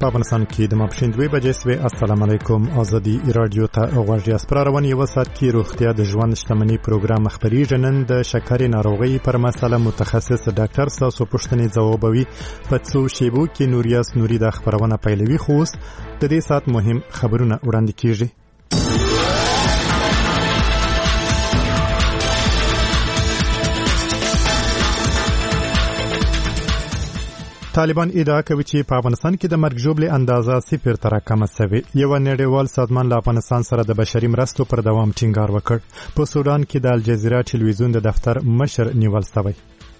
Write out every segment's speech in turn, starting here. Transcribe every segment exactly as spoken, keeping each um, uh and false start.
افغانستان کې د ماپښین دوه بجې سوي. السلام علیکم. ازادي رادیو ته غوږی اسپرارون یو سات کې روغتیا د ژوند شتمنۍ پروګرام خبري نن د شکرې ناروغي پر مسله متخصص ډاکټر ساسو پښتني ځوابوي. په څو شیبو کې نوریاس نوري د خبرونه پیلوي. خو د دې سات مهم خبرونه وړاندې کیږي. طالبان ادعا کوي چې په افغانستان کې د مرګ ژوبلې اندازه صفر ته راکمه شوې. یو نړیوال سازمان له افغانستان سره د بشري مرستو پر دوام ټینګار وکړ. په سودان کې د الجزیره ټلویزیون د دفتر مشر نیول شوی.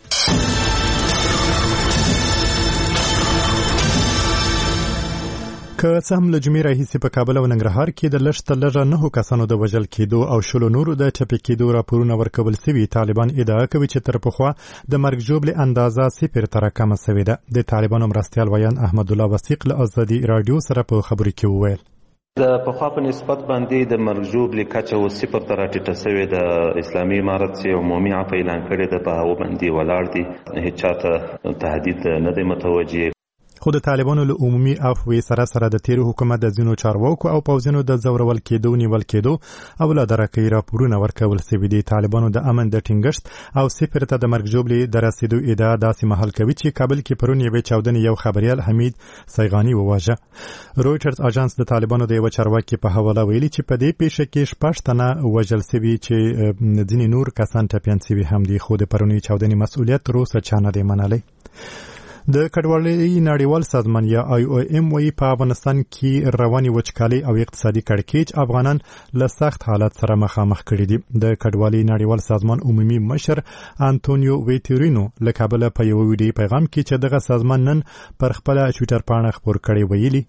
که څه هم له جمعې راهیسې په کابل او ننګرهار کې د لږ تر لږه نهو کسانو د وژل کېدو او شلو نورو د ټپي کېدو راپورونه ورکول شوي، طالبان ادعا کوي چې تر پخوا د مرګ ژوبلې اندازه صفر ته راکمه شوې ده. د طالبانو مرستیال ویان احمد الله وثیق له ازادي رادیو سره په خبرو کې وویل د پخوا په نسبت باندې د مرګ ژوبلې کچه و صفر ته راټیټه شوې ده. اسلامي امارت چې عمومي عفو اعلان کړی ده په هغه باندې ولاړ دي، هیڅ چاته تهدید نه دی متوجه. خو د طالبانو له عمومي عفو سره سره د تیر حکومت د ځینو چارواکو او پوځونو د زورول کېدو نیول کېدو او له درکې راپورونه ورکول شوي دي. طالبانو د امن د ټینګښت او صفر ته د مرګ ژوبلې د رسیدو ادعا داسې مهال کوي چې کابل کې پرون یوې چاودنې یو خبريال حمید سیغانی وواژه. رویټرز اژانس د طالبانو د یو چارواکي په حواله ویلي چې په دې پیښه کې شپږ تنه وژل شوي چې ځینې نور کسان ټپیان شوي هم دي. خو د پرونی چاودنې مسؤلیت تر اوسه چا نه دی منلی. د کډوالۍ نړیوال سازمان یا آی او ایم وايي په افغانستان کې رواني وچکالي او اقتصادي کړکېچ افغانان له سخت حالت سره مخامخ کړي دي. د کډوالۍ نړیوال سازمان عمومي مشر انټونیو ویټورینو له کابل په یو ویډیو پیغام کې چې دغه سازمان نن پر خپل ټوئیټر پاڼه خبر کړی ویلي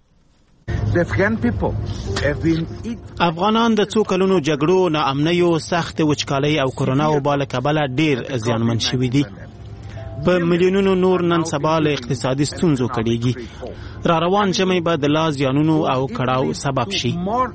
افغانان د څو کلونو جګړو، ناامنیو، سخت وچکالۍ او کرونا وبا له کبله ډیر زیانمن شوي دي. په میلیونونو نور نن سبا له اقتصادي ستونزو کړيږي. را روان ژمی به د لا زیانونو او کړاو سبب شي.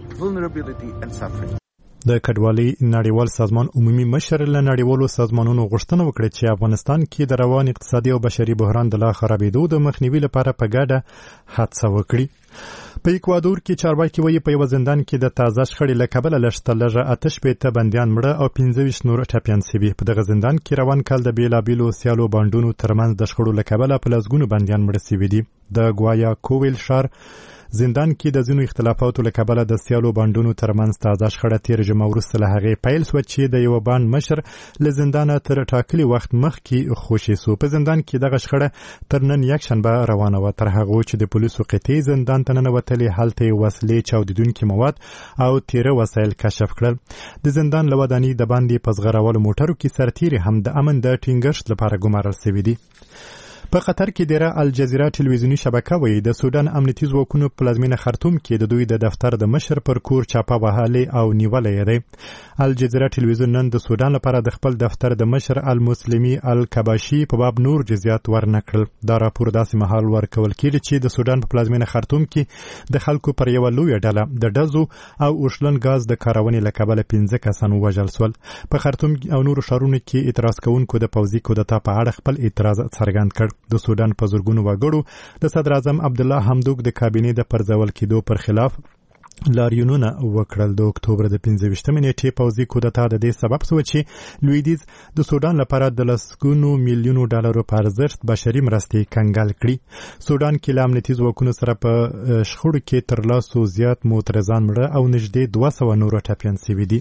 د کډوالۍ نړیوال سازمان عمومي مشر له نړیوالو سازمانونو غوښتنه وکړه چې افغانستان کې د روان اقتصادي او بشري بحران د لا خرابېدو د مخنیوي لپاره په ګډه هڅه وکړي. په ایکوادور کې چارواکي وایي په یو زندان کې د تازه شخړې له کبله لږ تر لږه اته شپېته بندیان مړه او پنځه ویشت نور ټپیان شوي. په دغه زندان کې روان کال د بېلابېلو سیالو بانډونو ترمنځ د شخړو له کبله په لسګونو بندیان مړه شوي دي. د ګوایا کوویل ښار زندان کې د ځینو اختلافاتو له کبله د سیالو بانډونو ترمنځ تازه شخړه تیر جمعه وروسته له هغې پیل شوه چې د یو بانډ مشر له زندانه تر ټاکلي وخت مخکې خوشې شو. په زندان کې دغه شخړه تر نن یکشنبه روانه وه. تر هغو چې د پولیسو قطعې زندان ته ننوتلې، هلته یې وسلې، چاودیدونکي مواد او تیره وسایل کشف کړل. د زندان له ودانۍ د باندې په ځغرولو موټرو کې سرتیري هم د امن د ټینګښت لپاره ګمارل شوي دي. په قطر کې ډیره الجزیره ټلویزیونی شبکه وایي د سودان امنیتي ځواکونو په پلازمینه خرطوم کې د دوی د دفتر د مشر پر کور چاپه وهلې او نیولې دی. الجزیره ټلویزیون نن د سودان لپاره د خپل دفتر د مشر المسلمي الکباشي په باب نور جزئیات ورنکړل. دا راپور داسې مهال ورکول کېږي چې د سودان په پلازمینه خرطوم کې د خلکو پر یوه لویه ډله د ډزو او اوښلن غاز د کارونې له کبله پنځه کسان ووژل شول. په خرطوم او نورو ښارونو کې اعتراض کوونکو د پوځي کودتا په اړه خپل اعتراض څرګند کړ. د سودان په زرګونو وګړو د صدر اعظم عبدالله حمدوک د کابینې د پرځول کېدو پر خلاف لاریونونه وکړل. د اکتوبر د پنځه ویشتمې نېټې پوځي کودتا د دې سبب شوه چې لویدیځ د سودان لپاره د لسګونو میلیونو ډالرو په ارزښت بشري مرستې کنګال کړي. سودان کې له امنیتي ځواکونو سره په شخړو کې تر لسو زیات معترضان مړه او نږدې دوه سوه نور ټپیان شوي دي.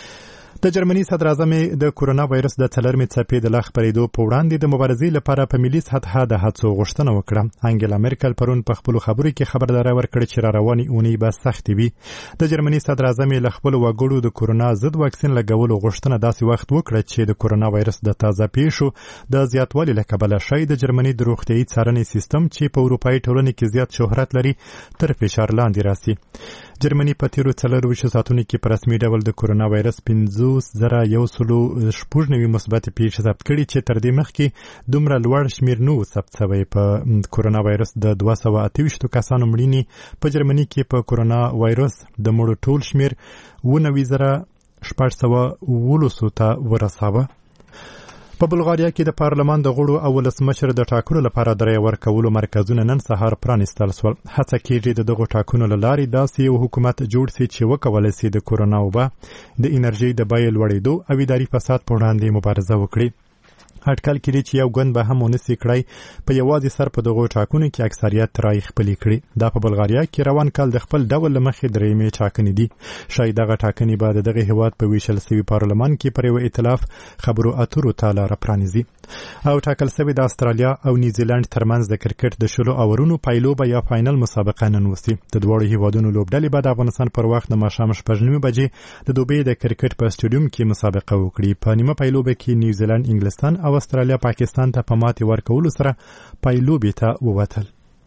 د جرمني صدر اعظم د کورونا وایرس د څلورمې څپې د لا خپرېدو په وړاندې د مبارزې لپاره په ملي سطحه د هڅو غوښتنه وکړه. انګلا مرکل پرون په خپلو خبرو کې خبرداری ورکړه چې را روانې اونۍ به سختې وي. د جرمني صدر اعظم له خپلو وګړو د کورونا ضد واکسین لګولو غوښتنه داسې وخت وکړه چې د کورونا وایرس د تازه پیښو د زیاتوالي له کبله شاید د جرمني د روغتیايي څارنې سیستم چې په اروپایي ټولنې کې زیات شهرت لري تر فشار لاندې راسي. جرمني په تیرو څلورویشتو ساعتونو کې په رسمي ډول د کورونا وایرس پنځوس زره یو سلو شپږ نوي مثبتې پیښې ثبت کړي چې تر دې مخکې دومره لوړ شمېر نه و ثبت شوی. په کورونا وایرس د دوه سوه اته ویشتو کسانو مړینې په جرمني کې په کورونا وایرس د مړو ټول شمېر اووه نوي زره شپږ سوه اوولسو ته ورساوه. په بلغاریا کې د پارلمان د غړو او ولسمشر د ټاکنو لپاره د رای ورکولو مرکزونه نن سهار پرانیستل شول. هڅه کېږي د دغو ټاکنو له لارې داسې یو حکومت جوړ شي چې وکولی شي د کورونا وبا د انرژۍ د بیې لوړېدو او اداري فساد په وړاندې مبارزه وکړي. اټکل کړي چې یو ګوند به هم ونسي کړی په یوازې سر په دغو ټاکنو کې اکثریت رای خپلې کړي. دا په بلغاریا کې روان کال د خپل ډول له مخې درېیمې ټاکنې دي. شاید دغه ټاکنې به د دغه هیواد په ویشل سوي پارلمان کې پر یو ائتلاف خبرو اترو ته لاره پرانیزي. او ټاکل سوي د استرالیا او نیوزیلند ترمنځ د کرکټ د شلو اورونو پایلوبه یا فاینل مسابقه نن وسي. د دواړو هیوادونو لوبډلې به د افغانستان پر وخت د ماښام شپږ نیمې بجې د دوبۍ د کرکټ په سټیډیوم کې مسابقه وکړي. په نیمه پایلوبه کې نیوزیلند انګلستان او استرالیا پاکستان ته په ماتې ورکولو سره پایلوبې ته ووتل.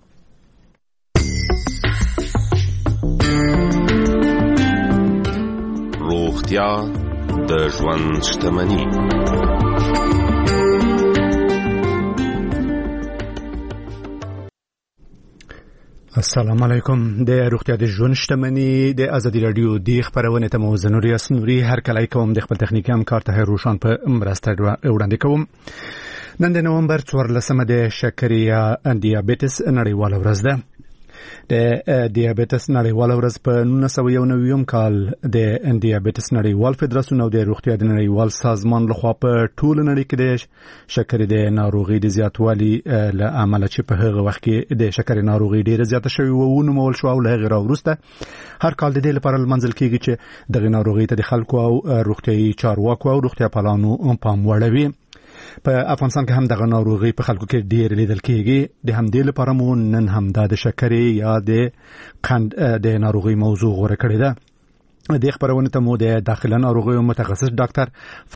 روغتیا د ژوند شتمني. السلام علیکم. د روغتیا د ژوند شتمني د ازادي رادیو د خبرونه ته موزه نوري اسنوري هر کله کوم د خپل تخنیکي همکار ته روشان په مرسته وړاندې کوم. نن د نومبر څوارلسمه د شکرې یا دیابیټس نړیواله ورځ ده. د دیابیټس نړیواله ورځ په نولس سوه یو نوي کال د دیابیټس نړیوال فدراسیون او د روغتیا د نړیوال سازمان لخوا په ټول نړۍ کې د شکرې د ناروغۍ د زیاتوالي له امله چې په هغه وخت کې د شکرې ناروغۍ ډیره زیاته شوې و ونومول شو او له هغې راوروسته هر کال د دې لپاره لمانځل کېږي چې دغه ناروغۍ ته د خلکو او روغتیایي چارواکو او روغتیا پالانو پام وړوي. په افغانستان کې هم دغه ناروغي په خلکو کې ډېر لیدل کېږي. د همدې لپاره مو نن هم دا د شکرې یا د قند د ناروغي موضوع غوره کړې ده. د خبرونه ته مو د داخله ناروغیو متخصص ډاکټر